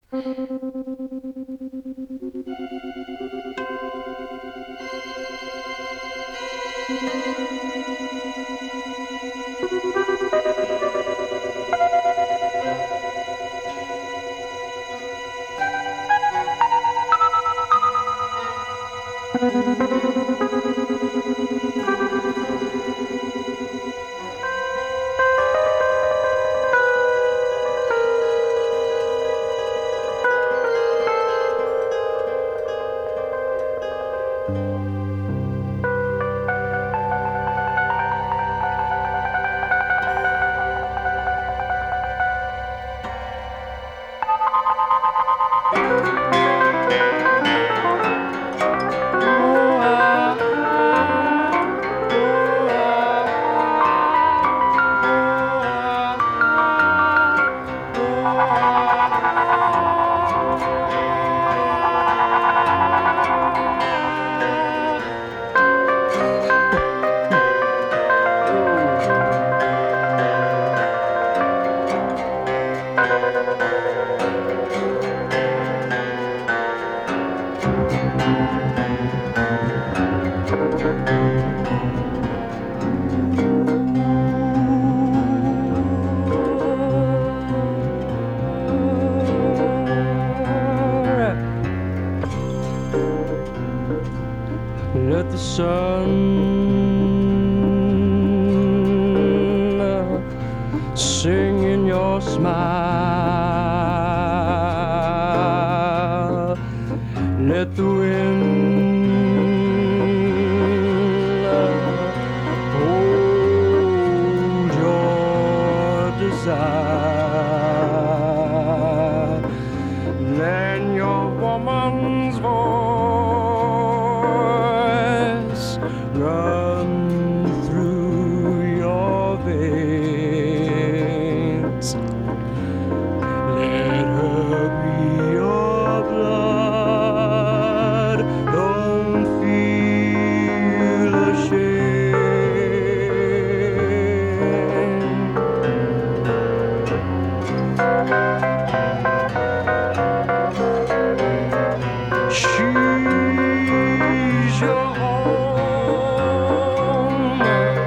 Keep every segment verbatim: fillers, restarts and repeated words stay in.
Let the sun sing in your smile. Let the wind hold your desire. Let your woman's voice run through your veins. Let her be your blood. Don't feel ashamed. She's your home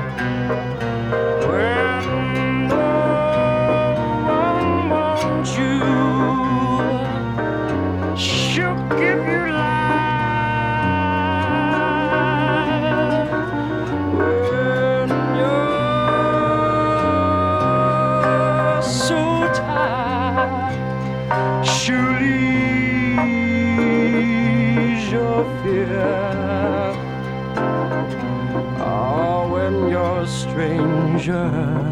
when no one wants you. She'll give you life when you're so tired. She'll ease your fear. Oh, when you're a stranger,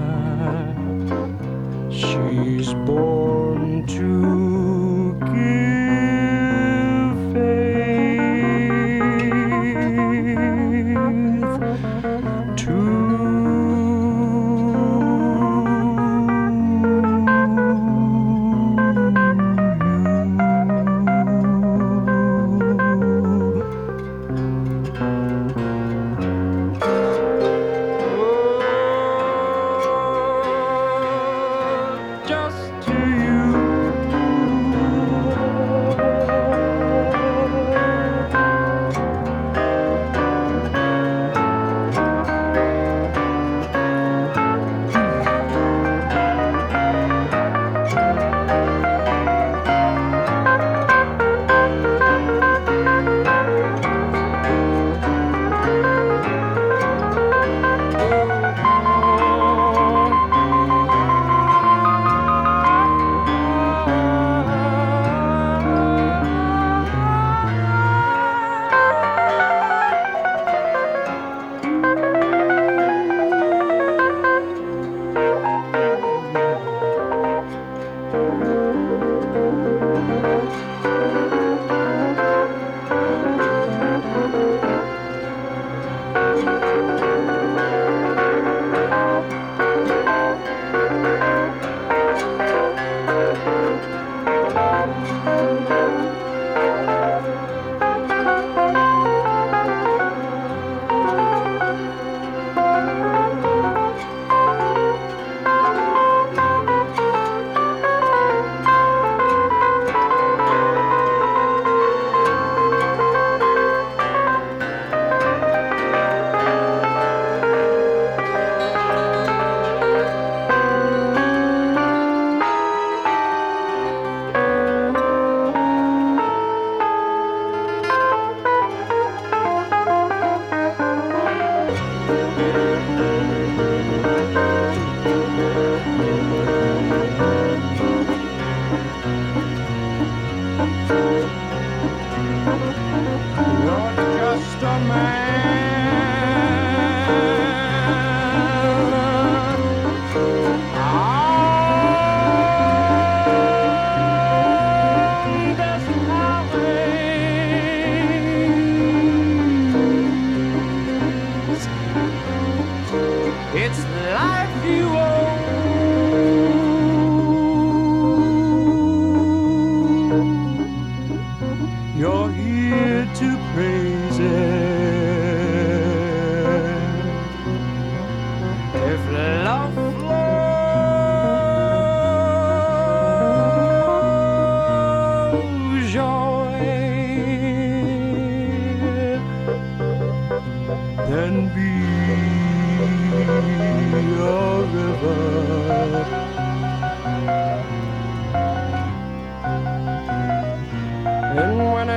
she's born to give faith to just to you. gonna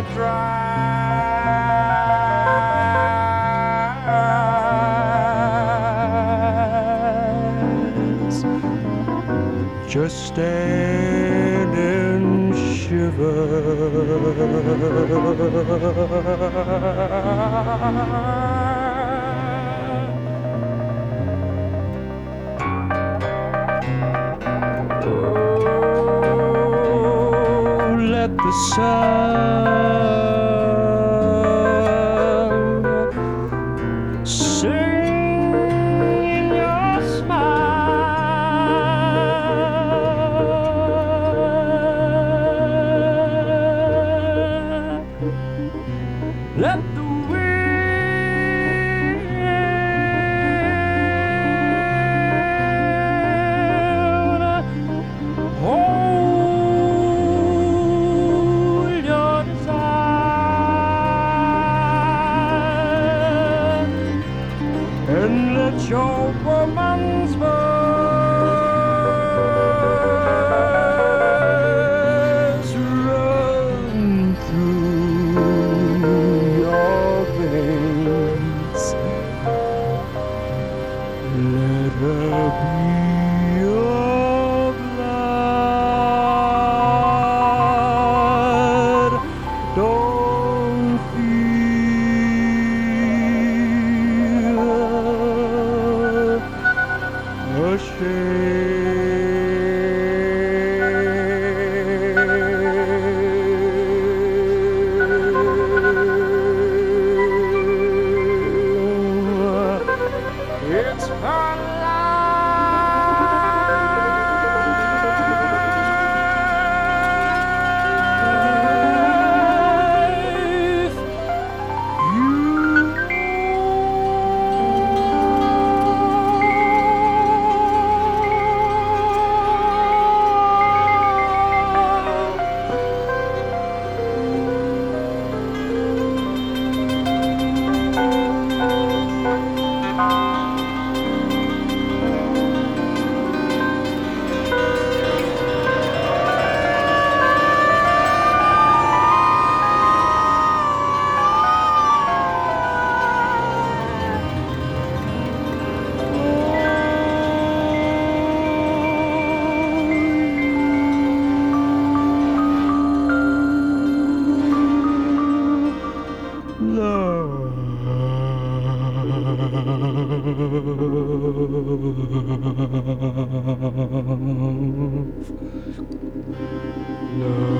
dries. Just stand and shiver. Oh, let the sun sing in your smile. Let the wind hold your desire, and let your woman's voice run through your veins. Let her be your blood. Don't feel ashamed. It's her life. Love. Love.